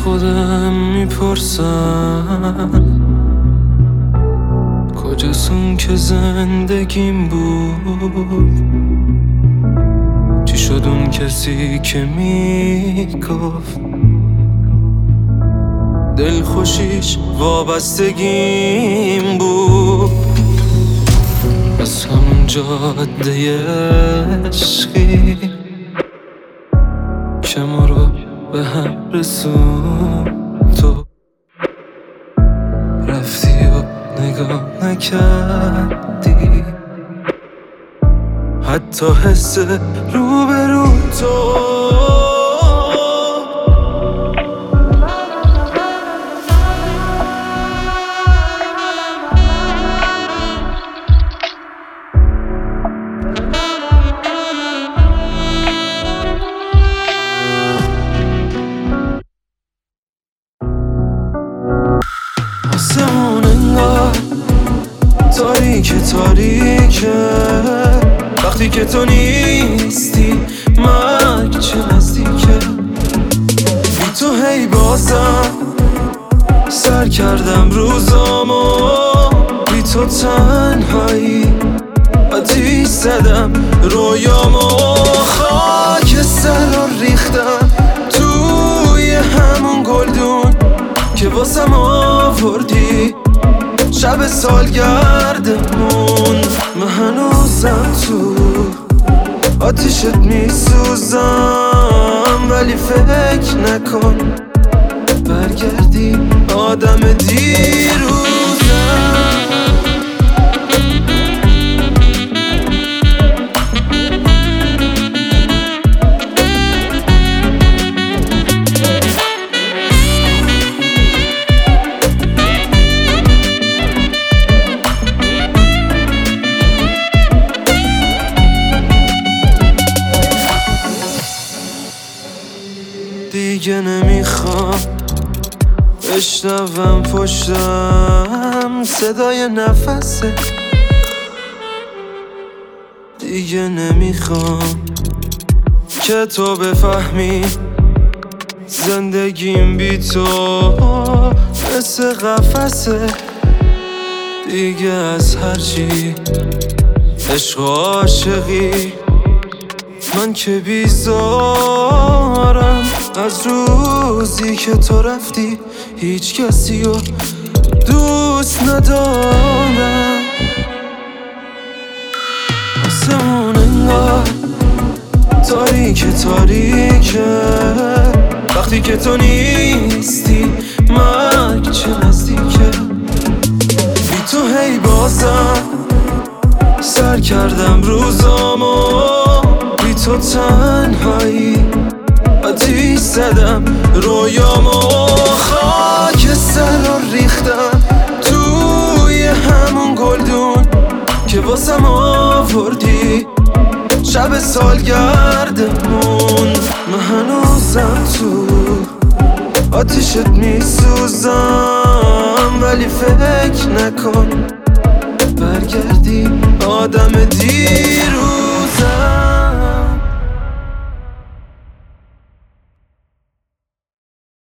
خودم میپرسم کجاست که زندگیم بود؟ چی شد اون کسی که میگفت دلخوشیش وابستگیم بود؟ از همون جاده عشقی که ما رو به هم رسون تو رفتی و نگاه نکردی حتی حس روبرو تو. آسمون انگار تاریکه وقتی که تو نیستی مرگ چه نزدیکه. بی تو هی بازم سر کردم روزامو، بی تو تنهایی آتیش زدم رویامو. خاک سر رو ریختم توی همون گلدون که واسم آوردی شب سالگردمون. من هنوزم تو آتیشت میسوزم، ولی فکر نکن برگردی آدم دیروزم. دیگه نمیخوام بشنوم پشتم صدای نفسه، دیگه نمیخوام که تو بفهمی زندگیم بی تو مثل قفسه. دیگه از هرچی عشق و عاشقی من که بیزارم. از روزی که تو رفتی هیچ کسی رو دوست ندارم. آسمون انگار تاریکه وقتی که تو نیستی مرگ چه نزدیکه. بی تو هی بازم سر کردم روزامو، بی تو تنهایی آتیش زدم رویامو. خاک سر رو ریختم توی همون گلدون که واسم آوردی شب سالگردمون. من هنوزم تو آتیشت میسوزم، ولی فکر نکن برگردی آدم دیروز.